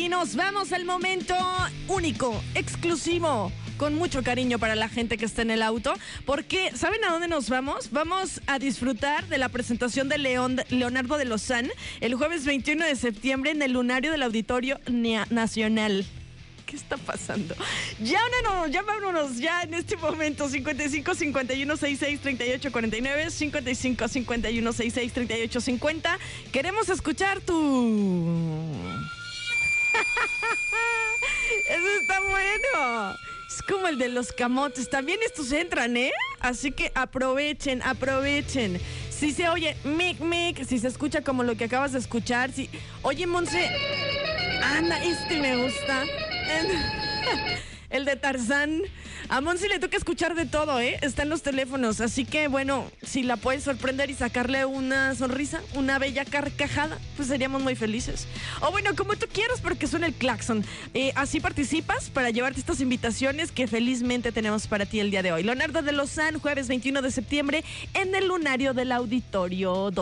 nos vamos al momento único, exclusivo, con mucho cariño para la gente que está en el auto, porque ¿saben a dónde nos vamos? Vamos a disfrutar de la presentación de Leonardo de Lozán el jueves 21 de septiembre en el Lunario del Auditorio Nacional. ¿Qué está pasando? Vámonos ya en este momento. 55 51 66 38 49, 55 51 66 38 50. Queremos escuchar tu... Eso está bueno. Es como el de los camotes. También estos entran, ¿eh? Así que aprovechen. Si se oye mic, si se escucha como lo que acabas de escuchar, si... Oye, Monse, anda, me gusta. El de Tarzán. A Monse le toca escuchar de todo, ¿eh? Está en los teléfonos, así que, bueno, si la puedes sorprender y sacarle una sonrisa, una bella carcajada, pues seríamos muy felices. O bueno, como tú quieras, porque suena el claxon. Así participas para llevarte estas invitaciones que felizmente tenemos para ti el día de hoy. Leonardo de Lozán, jueves 21 de septiembre, en el Lunario del Auditorio